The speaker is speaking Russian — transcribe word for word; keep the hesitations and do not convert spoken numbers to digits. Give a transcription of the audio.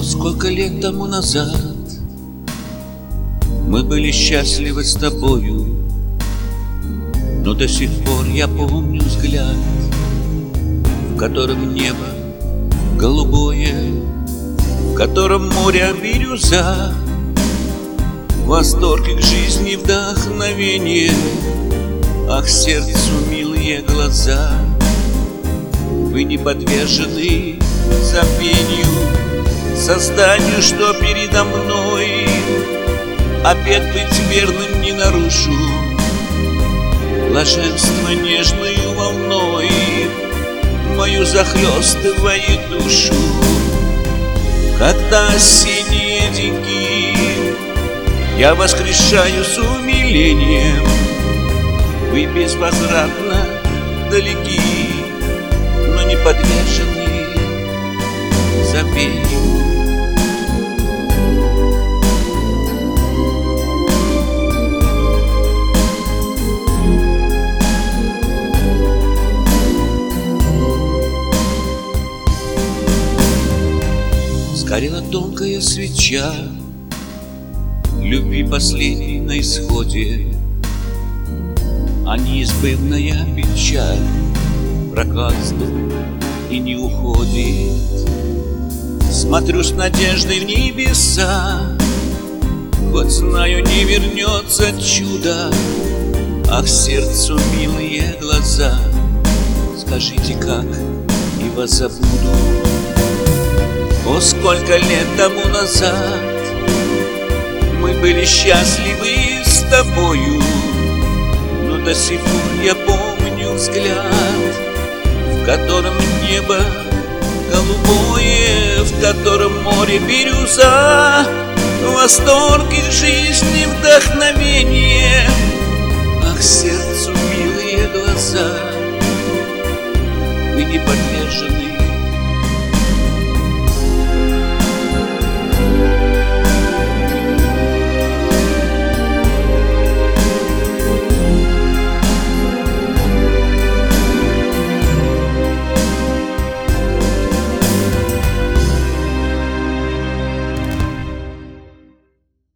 сколько лет тому назад мы были счастливы с тобою, но до сих пор я помню взгляд, в котором небо голубое, в котором море бирюза, восторг к жизни, вдохновение. Ах, сердцу милые глаза, вы не подвержены забвению, созданию, что передо мной. Обет быть верным не нарушу, блаженство нежною волной мою захлестывает душу. Когда осенние деньги я воскрешаю с умилением, вы безвозвратно далеки, но не подвержены забвению. Сгорела тонкая свеча любви последней на исходе, а неизбывная печаль проказывает и не уходит. Смотрю с надеждой в небеса, хоть знаю, не вернется чудо. Ах, сердцу милые глаза, скажите, как и вас забуду. О, сколько лет тому назад мы были счастливы с тобою, но до сих пор я помню взгляд, в котором небо голубое, в котором море бирюза, восторг их жизни, вдохновение. Ах, сердцу милые глаза, вы не подвержены